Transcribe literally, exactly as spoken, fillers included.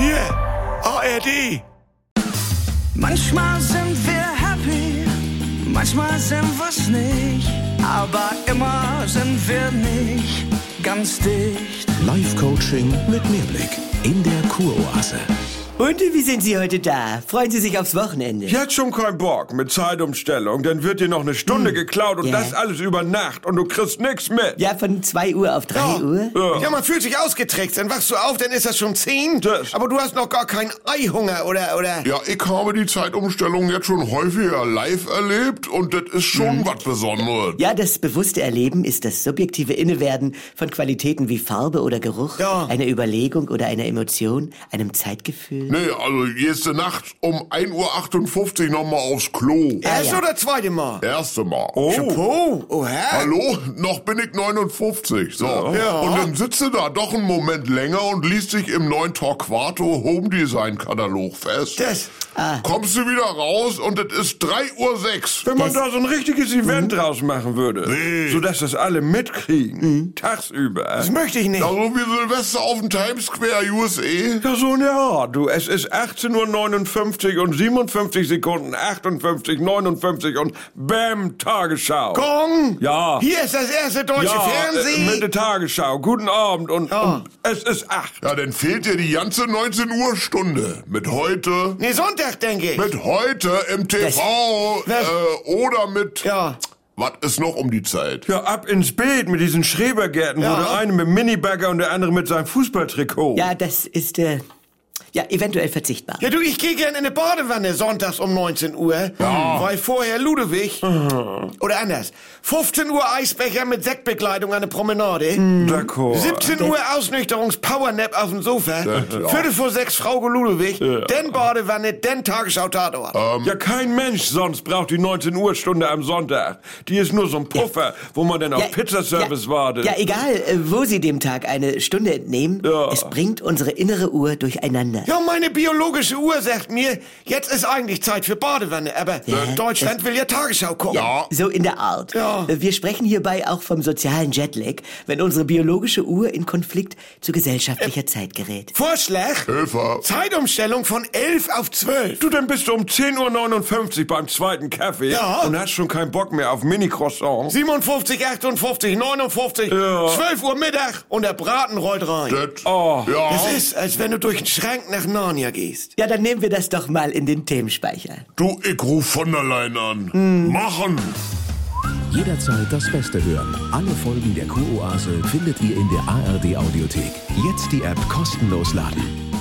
Hier, A R D. Manchmal sind wir happy, manchmal sind wir's nicht, aber immer sind wir nicht ganz dicht. Live-Coaching mit Mehrblick in der Kuroase. Und wie sind Sie heute da? Freuen Sie sich aufs Wochenende? Jetzt schon kein Bock mit Zeitumstellung. Dann wird dir noch eine Stunde hm. geklaut und ja. das alles über Nacht und du kriegst nix mit. Ja, von zwei Uhr auf drei ja. Uhr? Ja. ja, man fühlt sich ausgetrickst. Dann wachst du auf, dann ist das schon zehn. Das. Aber du hast noch gar keinen Eihunger, oder, oder? Ja, ich habe die Zeitumstellung jetzt schon häufiger live erlebt und das ist schon mhm. was Besonderes. Ja, das bewusste Erleben ist das subjektive Innewerden von Qualitäten wie Farbe oder Geruch, ja. einer Überlegung oder einer Emotion, einem Zeitgefühl. Nee, also jeste Nacht um ein Uhr achtundfünfzig nochmal aufs Klo. Erste ja. oder zweite Mal? Erste Mal. Oh. Chapeau. Oh, hä? Hallo? Noch bin ich neunundfünfzig. So. Ja. Und dann sitzt du da doch einen Moment länger und liest dich im neuen Torquato Home Design Katalog fest. Das. Ah. Kommst du wieder raus und es ist drei Uhr sechs. Wenn man Das- da so ein richtiges Event draus machen würde, Nee. sodass das alle mitkriegen, tagsüber. Das möchte ich nicht. Also wie Silvester auf dem Times Square, U S A. Ja, so in der Art, du. Es ist achtzehn Uhr neunundfünfzig und siebenundfünfzig Sekunden, achtundfünfzig, neunundfünfzig und bam, Tagesschau. Gong. Ja. Hier ist das erste deutsche ja, äh, Fernsehen. mit der Tagesschau. Guten Abend und, Ja. und es ist acht. Ja, dann fehlt dir die ganze neunzehn Uhr Stunde. Mit heute, Nee, Sonntag, denke ich. mit heute im T V Was? äh, oder mit... Ja. Was ist noch um die Zeit? Ja, ab ins Beet mit diesen Schrebergärten, Ja. wo der eine mit dem Minibagger und der andere mit seinem Fußballtrikot. Ja, das ist, äh, ja, eventuell verzichtbar. Ja, du, ich gehe gerne in eine Badewanne sonntags um neunzehn Uhr, weil vorher Ludwig, oder anders, fünfzehn Uhr Eisbecher mit Sektbegleitung an der Promenade, D'accord. siebzehn Uhr Ausnüchterungs-Powernap auf dem Sofa, ja. Viertel vor sechs Frau Ludwig, dann Badewanne, dann Tagesschau-Tatort. Ja, kein Mensch sonst braucht die neunzehn Uhr Stunde am Sonntag. Die ist nur so ein Puffer, wo man dann auf Pizzaservice ja, wartet. Ja, egal, äh, wo Sie dem Tag eine Stunde entnehmen, Ja. es bringt unsere innere Uhr durcheinander. Ja, meine biologische Uhr sagt mir, jetzt ist eigentlich Zeit für Badewanne, aber Deutschland will ja Tagesschau gucken. Ja, So in der Art. Ja. Äh, Wir sprechen hierbei auch vom sozialen Jetlag, wenn unsere biologische Uhr in Konflikt zu gesellschaftlicher Zeit gerät. Vorschlag, Hilfe. Zeitumstellung von elf auf zwölf. Du, dann bist du um zehn Uhr neunundfünfzig beim zweiten Kaffee Ja. und hast schon keinen Bock mehr auf Mini-Croissant. siebenundfünfzig, achtundfünfzig, neunundfünfzig, Ja. zwölf Uhr Mittag und der Braten rollt rein. Das, Oh. ja. Es ist, als wenn du durch den Schrank nach Narnia gehst. Ja, dann nehmen wir das doch mal in den Themenspeicher. Du, ich ruf von der Leyen an. Machen. Jederzeit das Beste hören. Alle Folgen der Kuroase findet ihr in der A R D Audiothek. Jetzt die App kostenlos laden.